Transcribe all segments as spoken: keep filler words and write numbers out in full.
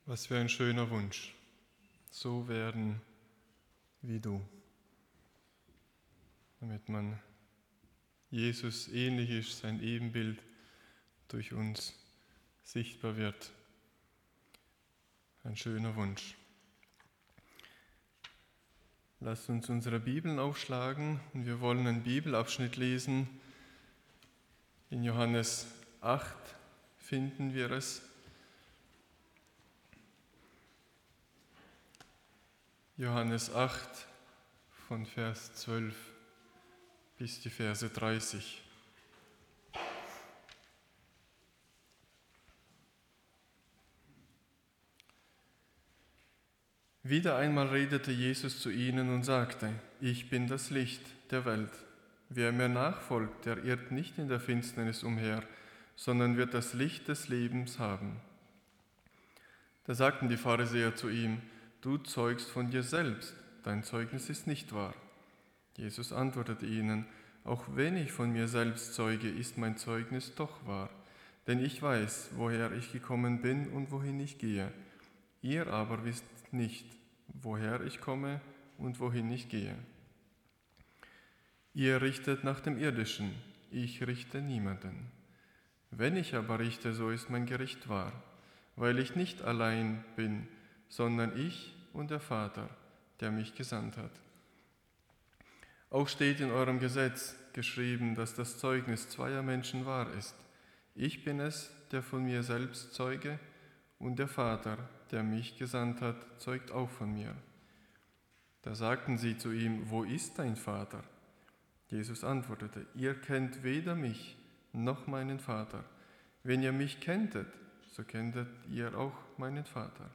Was für ein schöner Wunsch, so werden wie du, damit man Jesus ähnlich ist, sein Ebenbild durch uns sichtbar wird. Ein schöner Wunsch. Lasst uns unsere Bibeln aufschlagen und wir wollen einen Bibelabschnitt lesen. In Johannes acht finden wir es. Johannes acht von Vers zwölf bis die Verse dreißig. Wieder einmal redete Jesus zu ihnen und sagte: Ich bin das Licht der Welt. Wer mir nachfolgt, der irrt nicht in der Finsternis umher, sondern wird das Licht des Lebens haben. Da sagten die Pharisäer zu ihm: Du zeugst von dir selbst, dein Zeugnis ist nicht wahr. Jesus antwortete ihnen: Auch wenn ich von mir selbst zeuge, ist mein Zeugnis doch wahr. Denn ich weiß, woher ich gekommen bin und wohin ich gehe. Ihr aber wisst nicht, woher ich komme und wohin ich gehe. Ihr richtet nach dem Irdischen, ich richte niemanden. Wenn ich aber richte, so ist mein Gericht wahr, weil ich nicht allein bin, sondern ich und der Vater, der mich gesandt hat. Auch steht in eurem Gesetz geschrieben, dass das Zeugnis zweier Menschen wahr ist. Ich bin es, der von mir selbst zeuge, und der Vater, der mich gesandt hat, zeugt auch von mir. Da sagten sie zu ihm: Wo ist dein Vater? Jesus antwortete: Ihr kennt weder mich noch meinen Vater. Wenn ihr mich kenntet, so kenntet ihr auch meinen Vater.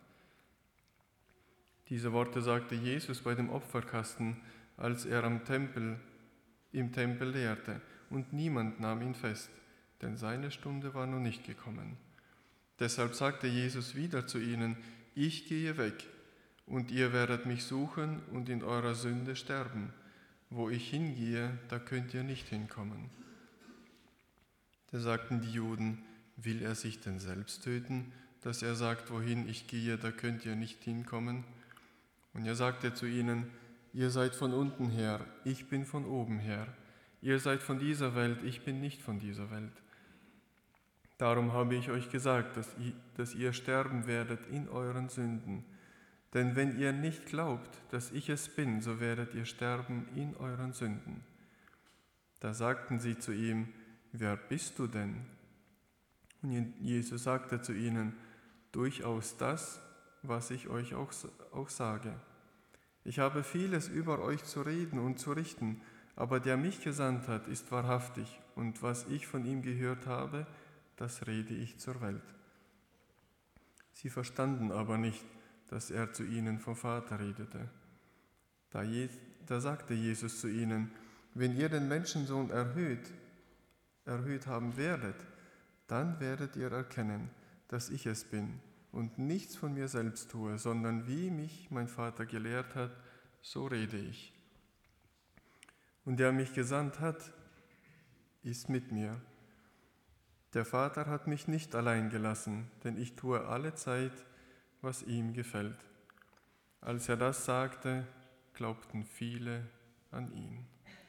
Diese Worte sagte Jesus bei dem Opferkasten, als er am Tempel, im Tempel lehrte, und niemand nahm ihn fest, denn seine Stunde war noch nicht gekommen. Deshalb sagte Jesus wieder zu ihnen: Ich gehe weg, und ihr werdet mich suchen und in eurer Sünde sterben. Wo ich hingehe, da könnt ihr nicht hinkommen. Da sagten die Juden: Will er sich denn selbst töten, dass er sagt: Wohin ich gehe, da könnt ihr nicht hinkommen? Und er sagte zu ihnen: Ihr seid von unten her, ich bin von oben her. Ihr seid von dieser Welt, ich bin nicht von dieser Welt. Darum habe ich euch gesagt, dass ihr, dass ihr sterben werdet in euren Sünden. Denn wenn ihr nicht glaubt, dass ich es bin, so werdet ihr sterben in euren Sünden. Da sagten sie zu ihm: Wer bist du denn? Und Jesus sagte zu ihnen: Durchaus das, was ich euch auch, auch sage. Ich habe vieles über euch zu reden und zu richten, aber der mich gesandt hat, ist wahrhaftig, und was ich von ihm gehört habe, das rede ich zur Welt. Sie verstanden aber nicht, dass er zu ihnen vom Vater redete. Da, Je- da sagte Jesus zu ihnen: Wenn ihr den Menschensohn erhöht, erhöht haben werdet, dann werdet ihr erkennen, dass ich es bin und nichts von mir selbst tue, sondern wie mich mein Vater gelehrt hat, so rede ich. Und der mich gesandt hat, ist mit mir. Der Vater hat mich nicht allein gelassen, denn ich tue alle Zeit, was ihm gefällt. Als er das sagte, glaubten viele an ihn.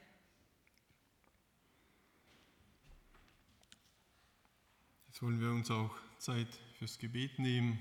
Jetzt wollen wir uns auch Zeit fürs Gebet nehmen.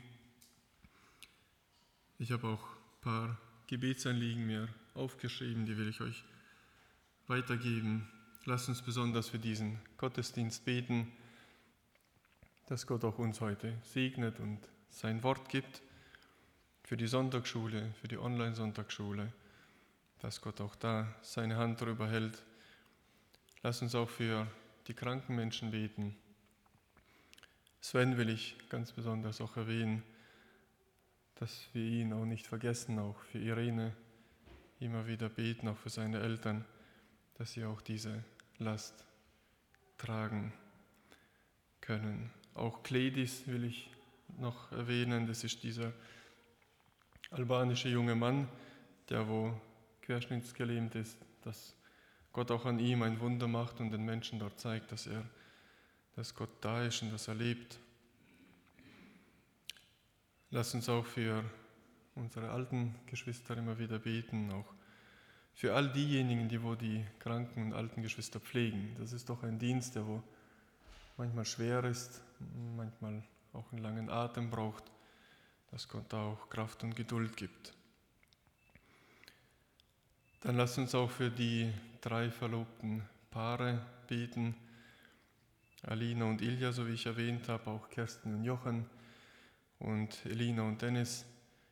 Ich habe auch ein paar Gebetsanliegen mir aufgeschrieben, die will ich euch weitergeben. Lasst uns besonders für diesen Gottesdienst beten, dass Gott auch uns heute segnet und sein Wort gibt, für die Sonntagsschule, für die Online-Sonntagsschule, dass Gott auch da seine Hand drüber hält. Lasst uns auch für die kranken Menschen beten. Sven will ich ganz besonders auch erwähnen, dass wir ihn auch nicht vergessen, auch für Irene immer wieder beten, auch für seine Eltern, dass sie auch diese Last tragen können. Auch Kledis will ich noch erwähnen, das ist dieser albanische junge Mann, der wo querschnittsgelähmt ist, dass Gott auch an ihm ein Wunder macht und den Menschen dort zeigt, dass er, dass Gott da ist und dass er lebt. Lass uns auch für unsere alten Geschwister immer wieder beten, auch für all diejenigen, die wo die kranken und alten Geschwister pflegen. Das ist doch ein Dienst, der wo manchmal schwer ist, manchmal auch einen langen Atem braucht, dass Gott da auch Kraft und Geduld gibt. Dann lasst uns auch für die drei verlobten Paare beten, Alina und Ilja, so wie ich erwähnt habe, auch Kerstin und Jochen und Elina und Dennis.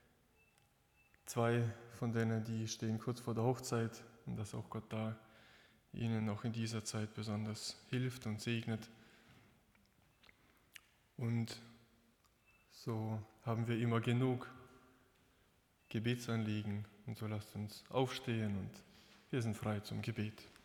Zwei von denen, die stehen kurz vor der Hochzeit und dass auch Gott da ihnen auch in dieser Zeit besonders hilft und segnet. Und so haben wir immer genug Gebetsanliegen und so lasst uns aufstehen und wir sind frei zum Gebet.